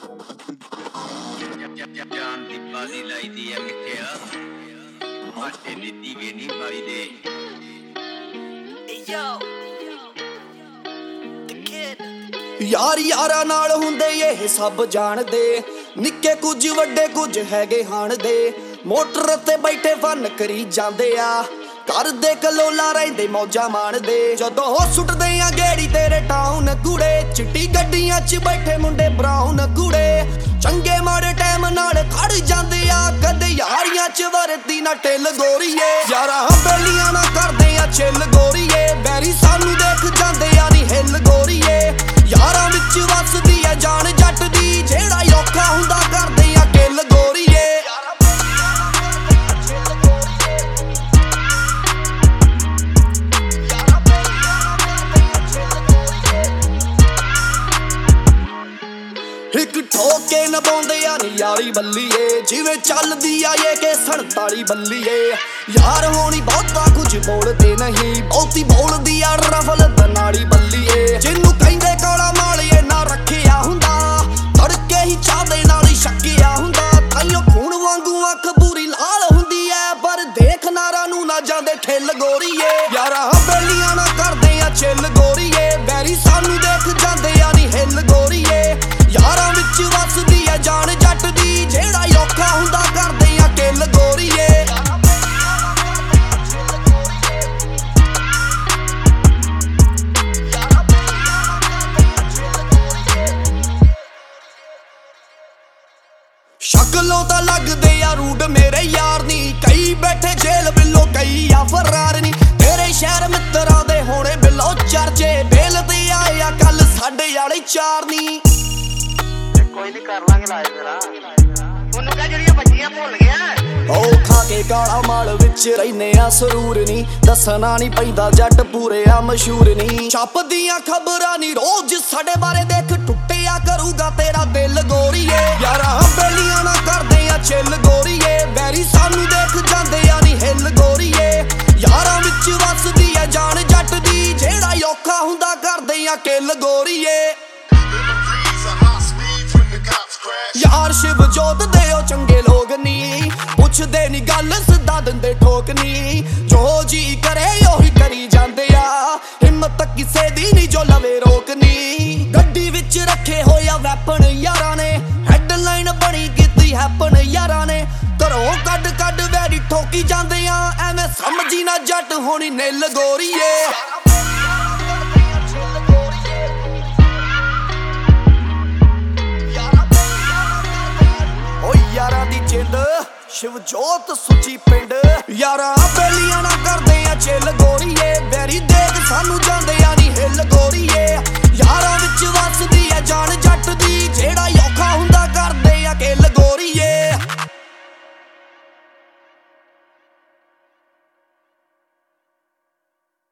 जान दी बाजी लाई दी है मिठिया आटे दी दीवे नहीं बाई दे यार यारा नाल हुंदे ये सब जाणदे निक्के कुछ वड्डे कुछ हैगे हाणदे मोटर ते बैठे फन करी जांदे आ घर दे कलोला रहिंदे मौजा माणदे जदों हो सुटदे आ गेड़ी तेरे टाउन कूड़े चिट्टी गड्डियां च बैठे मुंडे ब्राउन कूड़े चंगे माड़े टाइम नाल खड़ जांदे आ कदे यारियां च वरती ना टिल गोरीए यारा बेलियां ना करदे आ चिल गोरीए बैरी सानू देख जांदे आ नी हिल गोरीए यारां विच वसदी ऐ जान जट दी जेड़ा औखा हुंदा करदे आ किल गोरीए एक ठोके न पाउंदे आ नी यारी बल्लीए जिवें चलदी आ ये के 47 बल्लीए यार होनी बहुता कुछ बोलदे नहीं बहुती बोलदी आ रफल दनाड़ी बल्लीए जिन्नू कहिंदे काला मालिए ना रखिया हुंदा तड़के ही चादे नाल ही शक्किया हुंदा ताइयों खून वांगू अख पूरी लाल हुंदी ऐ पर देख नारा नू ना जांदे ठिल गोरीए यारा बेलियां ना करदे आ चिल गोरीए बैरी सानू देख जांदे आ नी हिल गोरीए यारां विच वसदी ऐ जान जट दी जेड़ा औखा हुंदा करदे आ किल गोरीए शक्लों तां लगदे आ रूड मेरे यार नी कई बैठे जेल बिलो कई आ फरार नी तेरे शहर मित्तरां दे होणे बिलो चर्चे बेल ते आए आ कल साडे वाले चार नी कोई नहीं कर लांगे लाए तेरा ओनू कह जड़ियां बच्चियां भुल गया ओ खा के काला माल विच रहने आ सरूर नी दसना नहीं पैंदा जट पूरे आ मशहूर नी छपदियां खबरां नी रोज साडे बारे देख टुटिया करूगा तेरा दिल गोरीए यारा बेलियां ना करदे आ चिल गोरीए बैरी सानू देख जांदे आ नी हिल गोरीए यारां विच वसदी ऐ जान जट दी जेड़ा औखा हुंदा करदे आ किल गोरीए यार शिव जोत दे ओ चंगे लोग नी पुछदे नी गल सिद्धा दिंदे ठोक नी जो जी करे ओही करी जांदे आ हिम्मत किसे दी नी जो लवे रोक नी गड्डी विच रखे होया वैपन यारां ने हेडलाइन बनी कीती हैपन यारां ने घरों कड कड वैरी ठोकी जांदे आ एवें समझी ना जट होनी निल गोरीए यारा दी जिंद शिव जोत सुची पिंड यारा बेलियां ना करदे आ चिल गोरीए बैरी देख सानू जांदे आ नी हिल